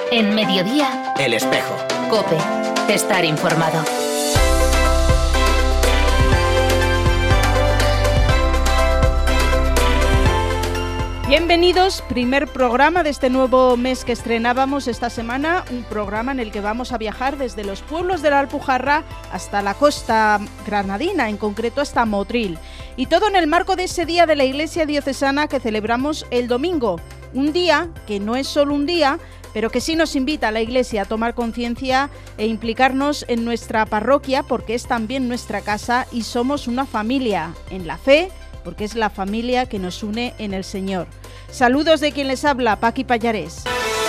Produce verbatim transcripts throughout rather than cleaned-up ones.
En Mediodía, El Espejo. COPE. Estar informado. Bienvenidos, primer programa de este nuevo mes que estrenábamos esta semana, un programa en el que vamos a viajar desde los pueblos de la Alpujarra hasta la costa granadina, en concreto hasta Motril. Y todo en el marco de ese día de la Iglesia Diocesana que celebramos el domingo. Un día que no es solo un día, pero que sí nos invita a la Iglesia a tomar conciencia e implicarnos en nuestra parroquia, porque es también nuestra casa y somos una familia en la fe, porque es la familia que nos une en el Señor. Saludos de quien les habla, Paqui Pallarés.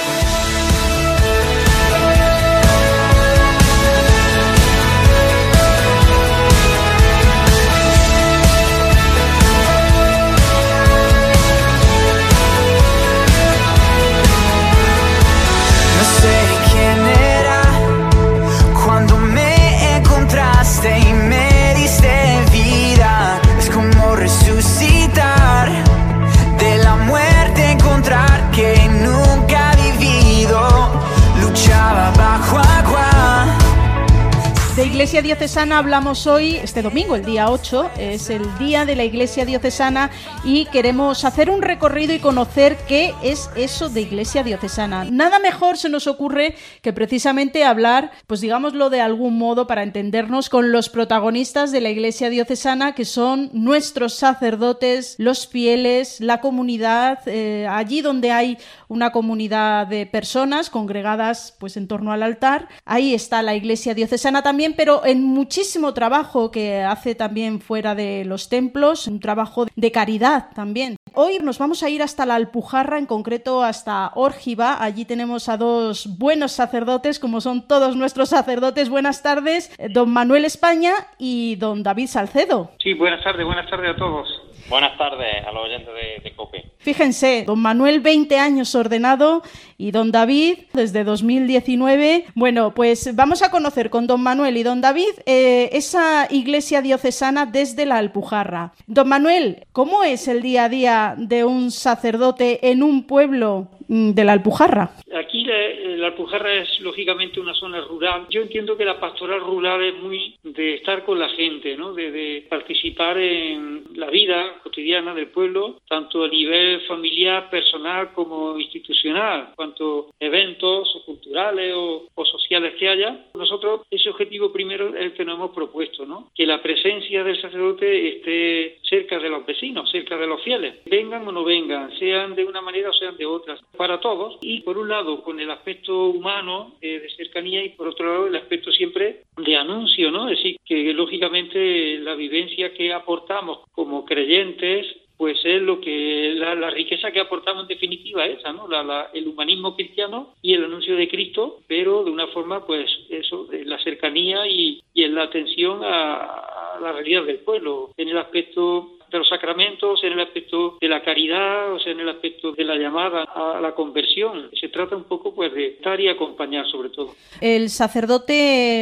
No sé quién era cuando me encontraste y me diste vida. Es como resucitar de la muerte, encontrar que nunca he vivido. Luchaba bajo agua. De Iglesia Diocesana hablamos hoy, este domingo, el día ocho, es el día de la Iglesia Diocesana y queremos hacer un recorrido y conocer qué es eso de Iglesia Diocesana. Nada mejor se nos ocurre que precisamente hablar, pues digámoslo de algún modo para entendernos, con los protagonistas de la Iglesia Diocesana, que son nuestros sacerdotes, los fieles, la comunidad, eh, allí donde hay una comunidad de personas congregadas pues en torno al altar. Ahí está la Iglesia Diocesana también, pero en muchísimo trabajo que hace también fuera de los templos, un trabajo de caridad también. Hoy nos vamos a ir hasta la Alpujarra, en concreto hasta Órgiva. Allí tenemos a dos buenos sacerdotes, como son todos nuestros sacerdotes. Buenas tardes, don Manuel España y don David Salcedo. Sí, buenas tardes, buenas tardes a todos. Buenas tardes a los oyentes de, de COPE. Fíjense, don Manuel veinte años ordenado y don David desde dos mil diecinueve. Bueno, pues vamos a conocer con don Manuel y don David eh, esa Iglesia Diocesana desde la Alpujarra. Don Manuel, ¿cómo es el día a día de un sacerdote en un pueblo de la Alpujarra? Aquí la, la Alpujarra es lógicamente una zona rural. Yo entiendo que la pastoral rural es muy de estar con la gente, ¿no? De, de participar en la vida cotidiana del pueblo, tanto a nivel familiar, personal como institucional, cuanto eventos o culturales o, o sociales que haya. Nosotros ese objetivo primero es el que nos hemos propuesto, ¿no? Que la presencia del sacerdote esté cerca de los vecinos, cerca de los fieles, vengan o no vengan, sean de una manera o sean de otra, para todos. Y por un lado con el aspecto humano eh, de cercanía y por otro lado el aspecto siempre de anuncio, ¿no? Es decir, que lógicamente la vivencia que aportamos como creyentes pues es lo que la, la riqueza que aportamos en definitiva es esa, ¿no? La, la, el humanismo cristiano y el anuncio de Cristo, pero de una forma pues eso, la cercanía y, y en la atención a, a la realidad del pueblo, en el aspecto de los sacramentos, en el aspecto de la caridad, o sea, en el aspecto de la llamada a la conversión. Se trata un poco pues de estar y acompañar sobre todo. El sacerdote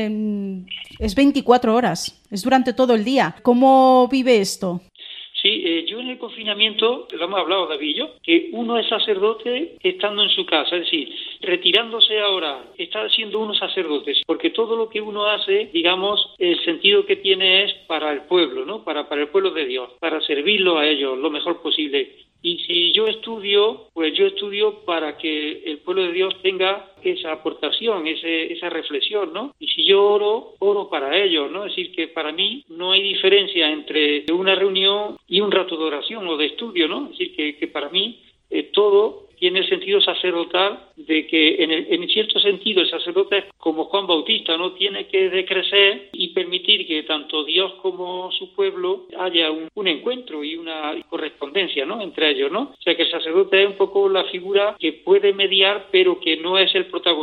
es veinticuatro horas, es durante todo el día. ¿Cómo vive esto? Sí, eh, yo en el confinamiento, lo hemos hablado David y yo, que uno es sacerdote estando en su casa, es decir, retirándose ahora, está siendo uno sacerdote, porque todo lo que uno hace, digamos, el sentido que tiene es para el pueblo, ¿no? Para, para el pueblo de Dios, para servirlo a ellos lo mejor posible. Y si yo estudio, pues yo estudio para que el pueblo de Dios tenga esa aportación, ese, esa reflexión, ¿no? Y si yo oro, oro para ellos, ¿no? Es decir, que para mí no hay diferencia entre una reunión y un rato de oración o de estudio, ¿no? Es decir, que, que para mí eh, todo tiene el sentido sacerdotal de que en, el, en cierto sentido el sacerdote es como Juan Bautista, ¿no? Tiene que decrecer y permitir que tanto Dios como su pueblo haya un, un encuentro y una correspondencia, ¿no? Entre ellos, ¿no? O sea que el sacerdote es un poco la figura que puede mediar pero que no es el protagonista.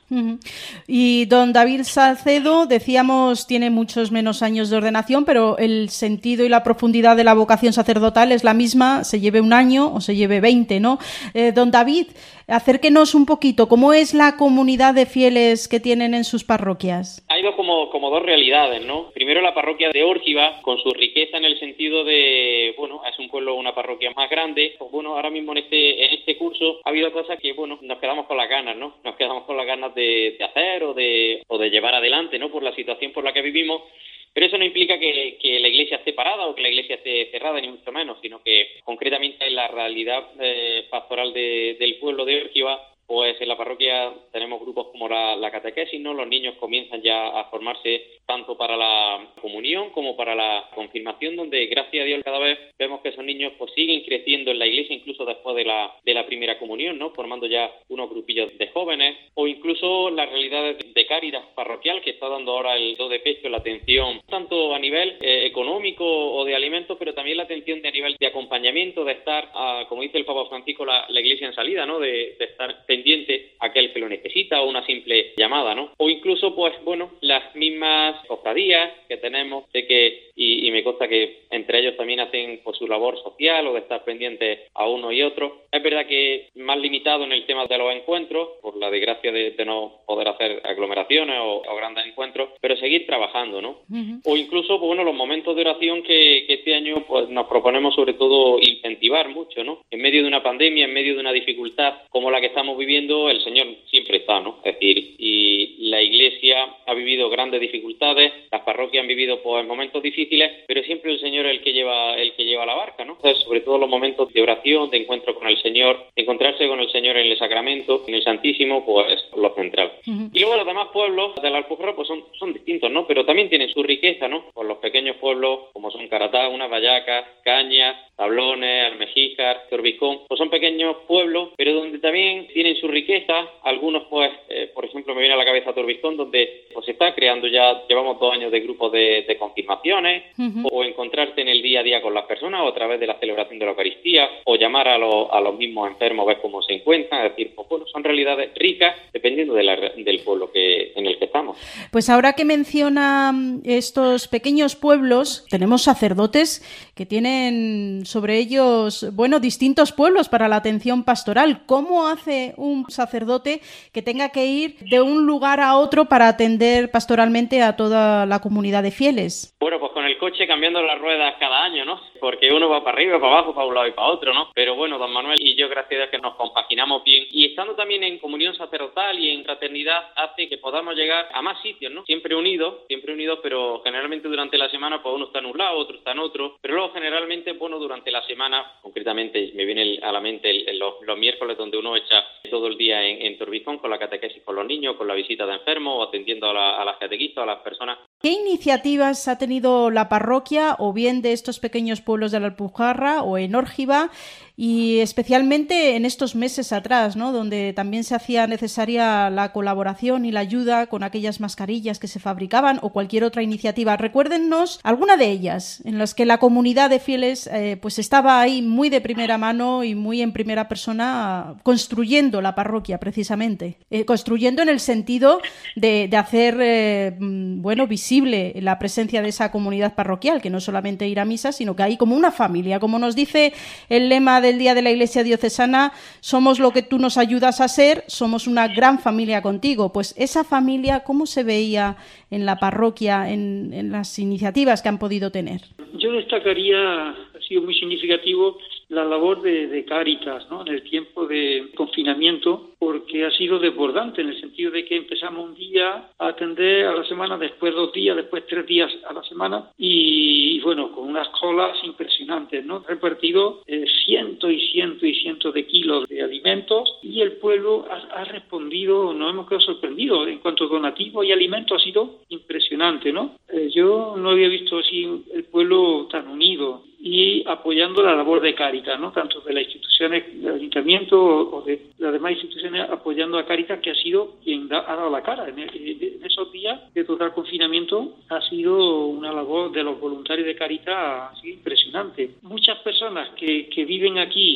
Uh-huh. Y don David Salcedo, decíamos, tiene muchos menos años de ordenación, pero el sentido y la profundidad de la vocación sacerdotal es la misma, se lleve un año o se lleve veinte, ¿no? Eh, don David, acérquenos un poquito, ¿cómo es la comunidad de fieles que tienen en sus parroquias? Hay dos como, como dos realidades, ¿no? Primero la parroquia de Órgiva, con su riqueza en el sentido de, bueno, es un pueblo, una parroquia más grande. Pues bueno, ahora mismo en este en este curso ha habido cosas que, bueno, nos quedamos con las ganas, ¿no? Nos quedamos con las ganas de, de hacer o de, o de llevar adelante, ¿no? Por la situación por la que vivimos. Pero eso no implica que, que la iglesia esté parada o que la iglesia esté cerrada, ni mucho menos, sino que concretamente en la realidad eh, pastoral de, del pueblo de Órgiva, pues en la parroquia tenemos grupos como la, la catequesis, ¿no? Los niños comienzan ya a formarse tanto para la comunión como para la confirmación, donde gracias a Dios cada vez vemos que esos niños pues siguen creciendo en la iglesia, incluso después de la de la primera comunión, ¿no? Formando ya unos grupillos de jóvenes, o incluso la realidad de Cáritas parroquial, que está dando ahora el do de pecho, la atención, tanto a nivel eh, económico o de alimentos, pero también la atención de a nivel de acompañamiento, de estar, a, como dice el Papa Francisco, la, la iglesia en salida, ¿no? De, de estar pendiente a aquel que lo necesita, o una simple llamada, ¿no? O incluso, pues, bueno, las mismas cofradías que tenemos, sé que, y, y me consta que entre ellos también hacen pues su labor social o de estar pendientes a uno y otro. Es verdad que más limitado en el tema de los encuentros, por la desgracia de, de no poder hacer aglomeraciones o, o grandes encuentros, pero seguir trabajando, ¿no? Uh-huh. O incluso, pues bueno, los momentos de oración que, que este año pues nos proponemos sobre todo incentivar mucho, ¿no? En medio de una pandemia, en medio de una dificultad como la que estamos viviendo, el Señor siempre está, ¿no? Es decir, y la Iglesia ha vivido grandes dificultades, las parroquias han vivido pues momentos difíciles, pero siempre el Señor es el que lleva el que lleva la barca, ¿no? Entonces, sobre todo los momentos de oración, de encuentro con el Señor, encontrarse con el Señor en el sacramento, en el Santísimo, pues es lo central. Uh-huh. Y luego los demás pueblos de la Alpujarra pues son, son distintos, ¿no? Pero también tienen su riqueza, ¿no? Pues los pequeños pueblos como son Caratá, Unas, Vallacas, Cañas, Tablones, Almejíjar, Torbicón, pues son pequeños pueblos, pero donde también tienen su riqueza. Algunos, pues, eh, por ejemplo, me viene a la cabeza Torbicón, donde pues se está creando ya, llevamos dos años de grupos de, de confirmaciones, uh-huh. o encontrarte en el día a día con las personas, o a través de la celebración de la Eucaristía, o llamar a, lo, a los mismos enfermos, ver cómo se encuentran, es decir, pues bueno, son realidades ricas dependiendo de la, del pueblo que en el que estamos. Pues ahora que menciona estos pequeños pueblos, tenemos sacerdotes que tienen sobre ellos, bueno, distintos pueblos para la atención pastoral. ¿Cómo hace un sacerdote que tenga que ir de un lugar a otro para atender pastoralmente a toda la comunidad de fieles? Bueno, pues con el coche cambiando las ruedas cada año, ¿no? Porque uno va para arriba, para abajo, para un lado y para otro, ¿no? Pero bueno, don Manuel y yo, gracias a Dios, que nos compaginamos bien. Y estando también en comunión sacerdotal y en fraternidad, hace que podamos llegar a más sitios, ¿no? Siempre unidos, siempre unidos, pero generalmente durante la semana, pues uno está en un lado, otro está en otro. Pero luego generalmente, bueno, durante la semana, concretamente me viene a la mente el, el, los, los miércoles, donde uno echa todo el día en, en Torbicón con la catequesis con los niños, con la visita de enfermos, o atendiendo a, la, a las catequistas, a las personas. ¿Qué iniciativas ha tenido la parroquia, o bien de estos pequeños pueblos de la Alpujarra o en Órgiva, y especialmente en estos meses atrás, ¿no? Donde también se hacía necesaria la colaboración y la ayuda con aquellas mascarillas que se fabricaban, o cualquier otra iniciativa? Recuérdennos alguna de ellas en las que la comunidad de fieles eh, pues estaba ahí muy de primera mano y muy en primera persona construyendo la parroquia, precisamente. Eh, construyendo en el sentido de, de hacer eh, bueno, visible la presencia de esa comunidad parroquial, que no solamente ir a misa, sino que hay como una familia, como nos dice el lema de del Día de la Iglesia Diocesana: somos lo que tú nos ayudas a ser, somos una gran familia contigo. Pues esa familia, ¿cómo se veía en la parroquia, en, en las iniciativas que han podido tener? Yo destacaría, ha sido muy significativo, la labor de, de Cáritas, ¿no? En el tiempo de confinamiento, porque ha sido desbordante en el sentido de que empezamos un día a atender a la semana, después dos días, después tres días a la semana, y bueno, con unas colas impresionantes, ¿no? Repartido eh, cientos y cientos y cientos de kilos de alimentos, y el pueblo ha, ha respondido, nos hemos quedado sorprendidos en cuanto a donativos y alimentos. Ha sido impresionante, ¿no? Eh, yo no había visto así el pueblo tan unido y apoyando la labor de Cáritas, ¿no? Tanto de las instituciones del ayuntamiento o de las demás instituciones apoyando a Cáritas, que ha sido quien da, ha dado la cara. En, el, en esos días de total confinamiento ha sido una labor de los voluntarios de Cáritas, ha sido impresionante. Muchas personas que, que viven aquí,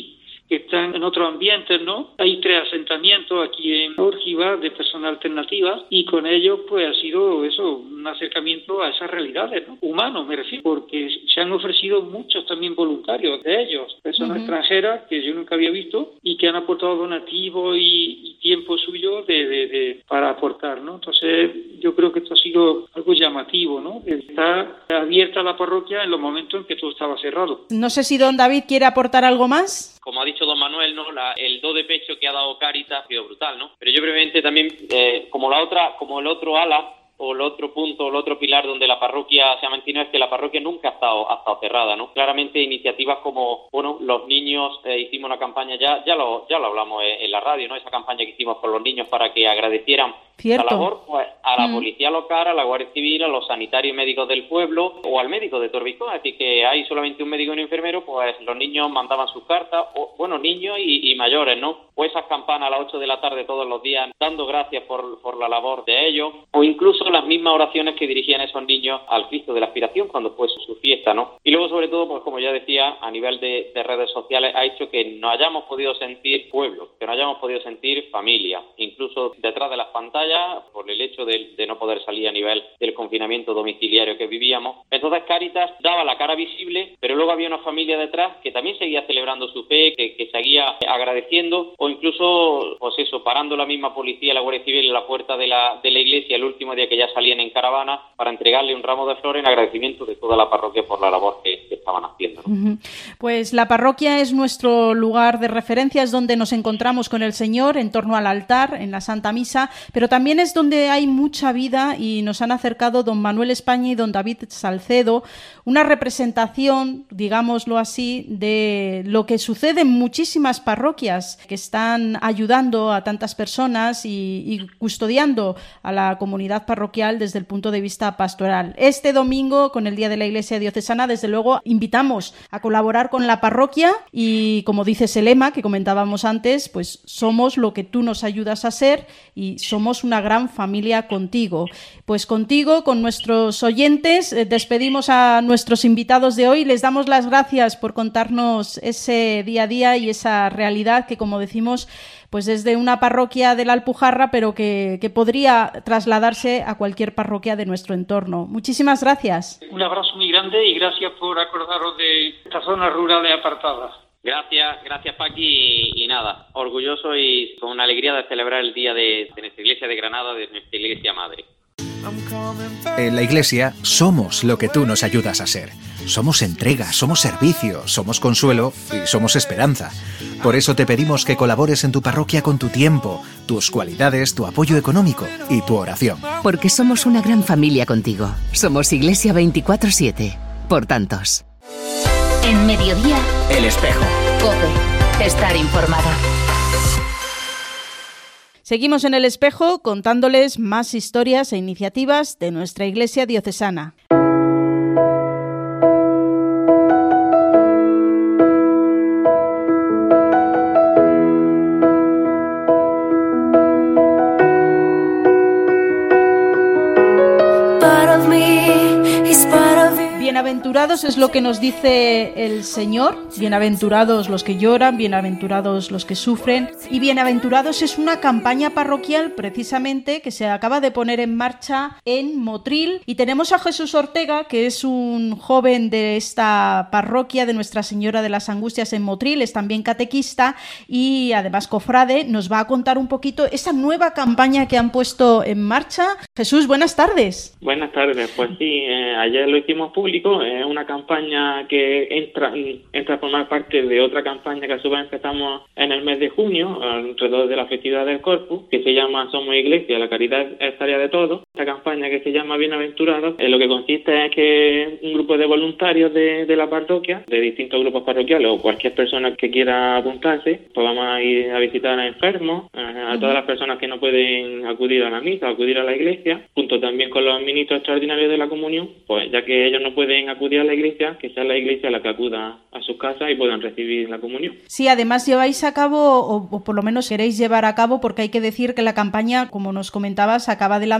que están en otros ambientes, ¿no? Hay tres asentamientos aquí en Órgiva de personas alternativas y con ellos pues ha sido eso, un acercamiento a esas realidades, ¿no? Humanos me refiero, porque se han ofrecido muchos también voluntarios de ellos, personas uh-huh. extranjeras que yo nunca había visto y que han aportado donativos y, y tiempo suyo de, de, de, para aportar, ¿no? Entonces yo creo que esto ha sido algo llamativo, ¿no? Está abierta la parroquia en los momentos en que todo estaba cerrado. No sé si don David quiere aportar algo más. Como ha dicho don Manuel, ¿no? La, el do de pecho que ha dado Cáritas ha sido brutal, ¿no? Pero yo brevemente también, eh, como la otra, como el otro ala, o el otro punto, el otro pilar donde la parroquia se ha mantenido es que la parroquia nunca ha estado, ha estado cerrada, ¿no? Claramente iniciativas como, bueno, los niños, eh, hicimos una campaña, ya ya lo ya lo hablamos en, en la radio, ¿no? Esa campaña que hicimos con los niños para que agradecieran Cierto. la labor pues, a la mm. policía local, a la Guardia Civil, a los sanitarios y médicos del pueblo o al médico de Torbicón. Es decir, que hay solamente un médico y un enfermero, pues los niños mandaban sus cartas, o bueno, niños y, y mayores, ¿no? O esas campanas a las ocho de la tarde todos los días, dando gracias por, por la labor de ellos, o incluso las mismas oraciones que dirigían esos niños al Cristo de la Aspiración cuando fue su fiesta, ¿no? Y luego, sobre todo, pues como ya decía, a nivel de, de redes sociales ha hecho que nos hayamos podido sentir pueblo, que nos hayamos podido sentir familia, incluso detrás de las pantallas, por el hecho de, de no poder salir a nivel del confinamiento domiciliario que vivíamos. Entonces Cáritas daba la cara visible, pero luego había una familia detrás que también seguía celebrando su fe, que, que seguía agradeciendo, o incluso, pues eso, parando la misma policía, la Guardia Civil en la puerta de la, de la iglesia el último día que ya salían en caravana para entregarle un ramo de flores en agradecimiento de toda la parroquia por la labor que, que estaban haciendo, ¿no? Uh-huh. Pues la parroquia es nuestro lugar de referencia, es donde nos encontramos con el Señor en torno al altar, en la Santa Misa, pero también es donde hay mucha vida y nos han acercado don Manuel España y don David Salcedo, una representación, digámoslo así, de lo que sucede en muchísimas parroquias que están ayudando a tantas personas y, y custodiando a la comunidad parroquial desde el punto de vista pastoral. Este domingo, con el Día de la Iglesia Diocesana, desde luego invitamos a colaborar con la parroquia y, como dice ese lema que comentábamos antes, pues somos lo que tú nos ayudas a ser y somos una gran familia contigo. Pues contigo, con nuestros oyentes, eh, despedimos a nuestros invitados de hoy. Les damos las gracias por contarnos ese día a día y esa realidad que, como decimos, pues desde una parroquia de la Alpujarra, pero que, que podría trasladarse a cualquier parroquia de nuestro entorno. Muchísimas gracias. Un abrazo muy grande y gracias por acordaros de estas zonas rurales apartadas. Gracias, gracias Paqui y, y nada, orgulloso y con una alegría de celebrar el día de, de nuestra iglesia de Granada, de nuestra iglesia madre. En la iglesia somos lo que tú nos ayudas a ser. Somos entrega, somos servicio, somos consuelo y somos esperanza. Por eso te pedimos que colabores en tu parroquia con tu tiempo, tus cualidades, tu apoyo económico y tu oración. Porque somos una gran familia contigo. Somos Iglesia veinticuatro siete. Por tantos. En Mediodía, El Espejo. COPE. Estar informado. Seguimos en El Espejo contándoles más historias e iniciativas de nuestra Iglesia diocesana. Bienaventurados es lo que nos dice el Señor, bienaventurados los que lloran, bienaventurados los que sufren, y bienaventurados es una campaña parroquial precisamente que se acaba de poner en marcha en Motril, y tenemos a Jesús Ortega, que es un joven de esta parroquia de Nuestra Señora de las Angustias en Motril, es también catequista y además cofrade. Nos va a contar un poquito esa nueva campaña que han puesto en marcha. Jesús, buenas tardes. Buenas tardes, pues sí, eh, ayer lo hicimos público. Es una campaña que entra, entra a formar parte de otra campaña que a su vez empezamos en el mes de junio, alrededor de la festividad del Corpus, que se llama Somos Iglesia, la caridad es tarea de todos. Esta campaña, que se llama Bienaventurados, en lo que consiste es que un grupo de voluntarios de, de la parroquia, de distintos grupos parroquiales o cualquier persona que quiera apuntarse, pues vamos a ir a visitar a enfermos, a, a todas las personas que no pueden acudir a la misa, acudir a la iglesia, junto también con los ministros extraordinarios de la comunión, pues ya que ellos no pueden acudir a la iglesia, que sea la iglesia la que acuda a sus casas y puedan recibir la comunión. Sí, además lleváis a cabo, o, o por lo menos queréis llevar a cabo, porque hay que decir que la campaña, como nos comentabas, acaba de lanzarse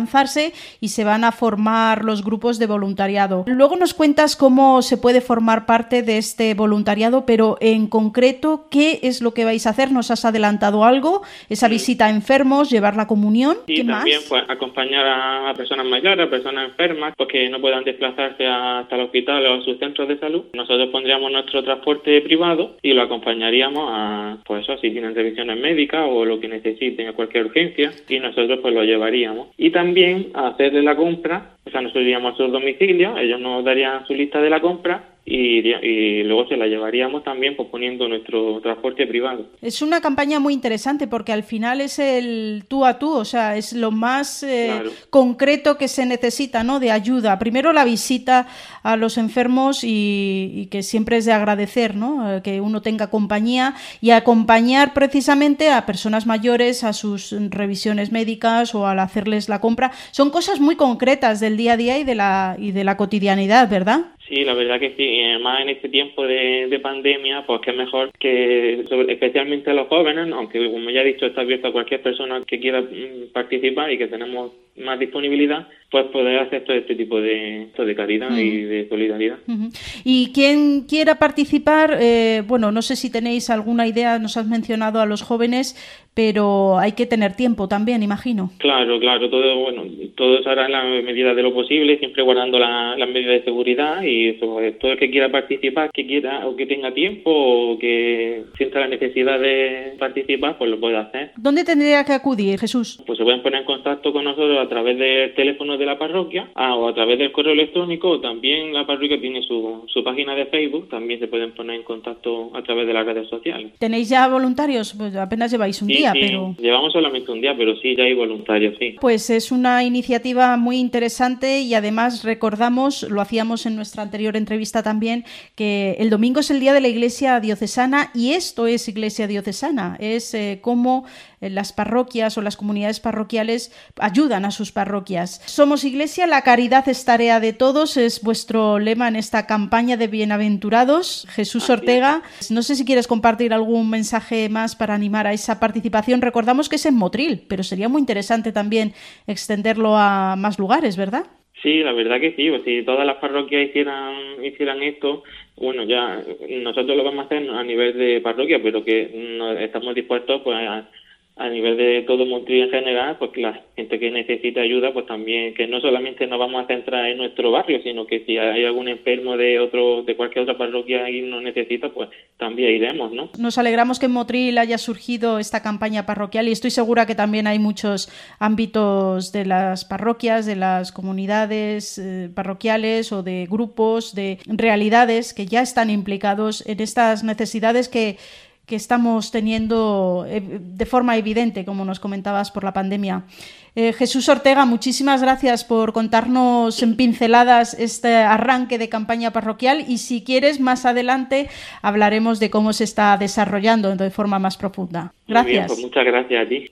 base y se van a formar los grupos de voluntariado. Luego nos cuentas cómo se puede formar parte de este voluntariado, pero en concreto, ¿qué es lo que vais a hacer? ¿Nos has adelantado algo? ¿Esa Sí. visita a enfermos, llevar la comunión? Y ¿Qué también más? pues acompañar a, a personas mayores, a personas enfermas, pues que no puedan desplazarse a- hasta el hospital o a sus centros de salud. Nosotros pondríamos nuestro transporte privado y lo acompañaríamos a, pues eso, si tienen revisiones médicas o lo que necesiten, a cualquier urgencia, y nosotros pues lo llevaríamos. Y también a hacerle la compra, o sea, nosotros iríamos a su domicilio, ellos nos darían su lista de la compra y, y luego se la llevaríamos también pues poniendo nuestro transporte privado. Es una campaña muy interesante porque al final es el tú a tú, o sea, es lo más eh, Claro. concreto que se necesita, ¿no? De ayuda. Primero la visita a los enfermos y, y que siempre es de agradecer, ¿no? Eh, que uno tenga compañía y acompañar precisamente a personas mayores a sus revisiones médicas o al hacerles la compra. Son cosas muy concretas del día a día y de la, y de la cotidianidad, ¿verdad? Sí, la verdad que sí, y además en este tiempo de, de pandemia, pues que mejor que, sobre- especialmente a los jóvenes, ¿no? Aunque como ya he dicho, está abierto a cualquier persona que quiera mm, participar y que tenemos más disponibilidad, pues poder hacer todo este tipo de, esto de caridad Mm. y de solidaridad. Ujú. Y quien quiera participar, eh, bueno, no sé si tenéis alguna idea, nos has mencionado a los jóvenes, pero hay que tener tiempo también, imagino. Claro, claro, todo bueno, todo se hará en la medida de lo posible, siempre guardando la- las medidas de seguridad y eso, eh, todo el que quiera participar, que quiera o que tenga tiempo o que sienta la necesidad de participar, pues lo puede hacer. ¿Dónde tendría que acudir, Jesús? Pues se pueden poner en contacto con nosotros a través del teléfono de la parroquia ah, o a través del correo electrónico, o también la parroquia tiene su, su página de Facebook, también se pueden poner en contacto a través de las redes sociales. ¿Tenéis ya voluntarios? Pues apenas lleváis un Sí, día, sí, pero... llevamos solamente un día, pero sí, ya hay voluntarios, sí. Pues es una iniciativa muy interesante y además recordamos, lo hacíamos en nuestra anterior entrevista también, que el domingo es el día de la Iglesia Diocesana y esto es Iglesia Diocesana, es eh, cómo eh, las parroquias o las comunidades parroquiales ayudan a sus parroquias. Somos Iglesia, la caridad es tarea de todos, es vuestro lema en esta campaña de bienaventurados. Jesús Así es. Ortega, no sé si quieres compartir algún mensaje más para animar a esa participación. Recordamos que es en Motril, pero sería muy interesante también extenderlo a más lugares, ¿verdad? Sí, la verdad que sí, pues si todas las parroquias hicieran hicieran esto, bueno, ya nosotros lo vamos a hacer a nivel de parroquia, pero que no, estamos dispuestos pues a, a nivel de todo Motril en general, pues que la gente que necesite ayuda, pues también, que no solamente nos vamos a centrar en nuestro barrio, sino que si hay algún enfermo de otro de cualquier otra parroquia y nos necesita, pues también iremos, ¿no? Nos alegramos que en Motril haya surgido esta campaña parroquial y estoy segura que también hay muchos ámbitos de las parroquias, de las comunidades eh, parroquiales o de grupos, de realidades que ya están implicados en estas necesidades que que estamos teniendo eh, de forma evidente, como nos comentabas, por la pandemia. Eh, Jesús Ortega, muchísimas gracias por contarnos en pinceladas este arranque de campaña parroquial y si quieres, más adelante hablaremos de cómo se está desarrollando de forma más profunda. Muy bien, Gracias. pues muchas gracias a ti.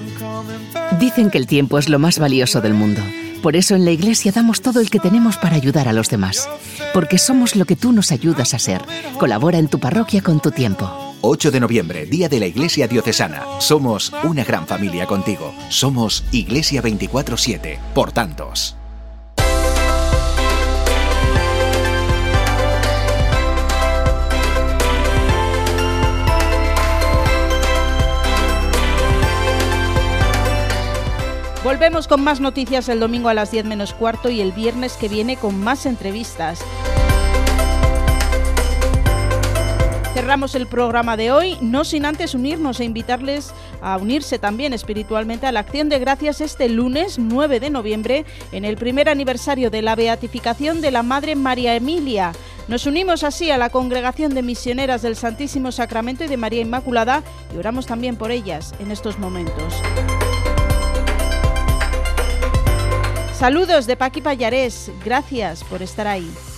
Dicen que el tiempo es lo más valioso del mundo. Por eso en la Iglesia damos todo el que tenemos para ayudar a los demás. Porque somos lo que tú nos ayudas a ser. Colabora en tu parroquia con tu tiempo. ocho de noviembre, Día de la Iglesia Diocesana. Somos una gran familia contigo. Somos Iglesia veinticuatro siete, por tantos. Volvemos con más noticias el domingo a las diez menos cuarto y el viernes que viene con más entrevistas. Cerramos el programa de hoy, no sin antes unirnos e invitarles a unirse también espiritualmente a la Acción de Gracias este lunes nueve de noviembre en el primer aniversario de la beatificación de la Madre María Emilia. Nos unimos así a la Congregación de Misioneras del Santísimo Sacramento y de María Inmaculada y oramos también por ellas en estos momentos. Saludos de Paqui Pallarés, gracias por estar ahí.